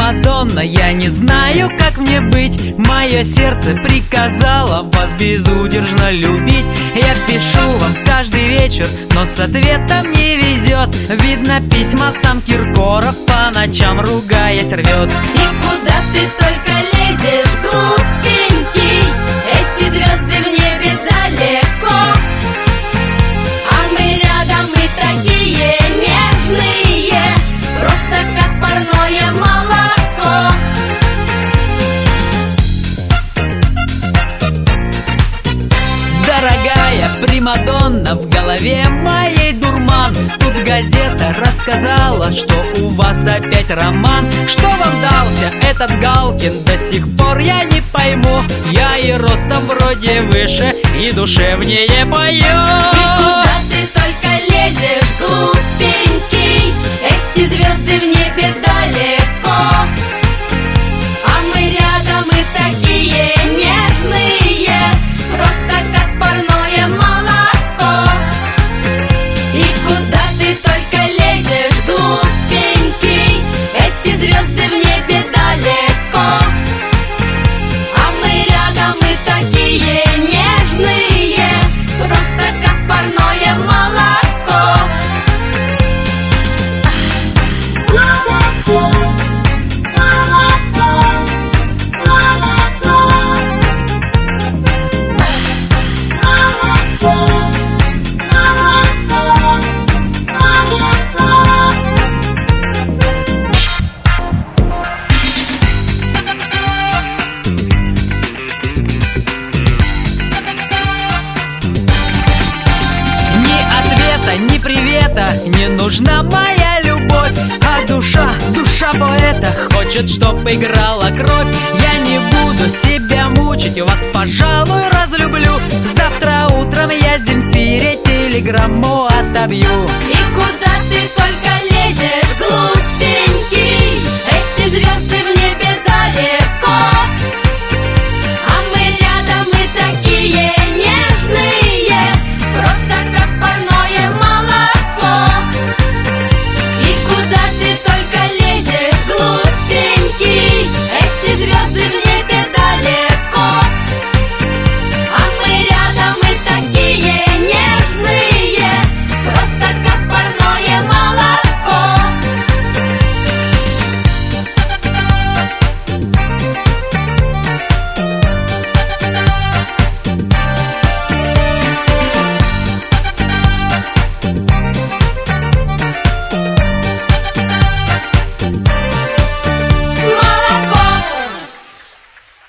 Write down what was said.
примадонна, я не знаю, как мне быть. Мое сердце приказало вас безудержно любить. Я пишу вам каждый вечер, но с ответом не везет. Видно, письма сам Киркоров по ночам ругаясь рвет. И куда ты только лезешь, глупенький? Эти звезды в небе далеко, а мы рядом и такие нежные, просто как парное молоко. Дорогая примадонна, в голове моей дурман. Тут газета рассказала, что у вас опять роман. Что вам дался этот Галкин, до сих пор я не пойму. Я и ростом вроде выше, и душевнее пою. И куда ты только лезешь, глупенький? Эти звезды в небе далеко, а мы рядом и такие нежные, просто как парное молоко. И куда ты только лезешь, глупенький? Эти звезды в небе далеко, а мы рядом и такие нежные, просто как парное молоко. Ни привета, не нужна моя любовь, а душа поэта хочет, чтоб играла кровь. Я не буду себя мучить, вас, пожалуй, разлюблю. Завтра утром я Земфире телеграмму отобью.